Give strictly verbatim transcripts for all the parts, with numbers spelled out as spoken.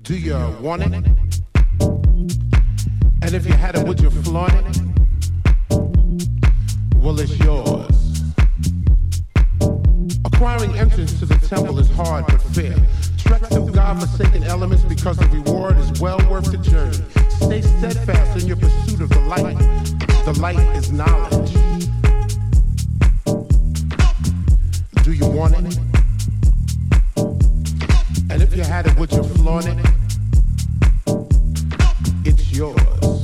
Do you want it? And if you had it, would you flaunt it? Well, it's yours. Acquiring entrance to the temple is hard but fair. Trek through God-forsaken elements because the reward is well worth the journey. Stay steadfast in your pursuit of the light. The light is knowledge. Do you want it? And if you had it, would you flaunt it? It's yours.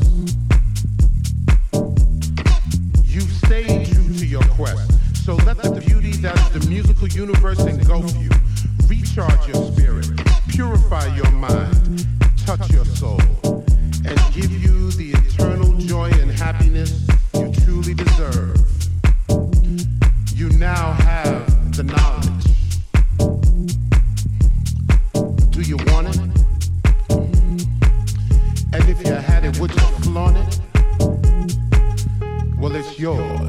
You've stayed true to your quest, so let the beauty that's the musical universe engulf you. Recharge your spirit, purify your mind, touch your soul, and give you the eternal joy and happiness you truly deserve. You now have the knowledge. Do you want it? And if you had it, would you flaunt it? Well, it's yours.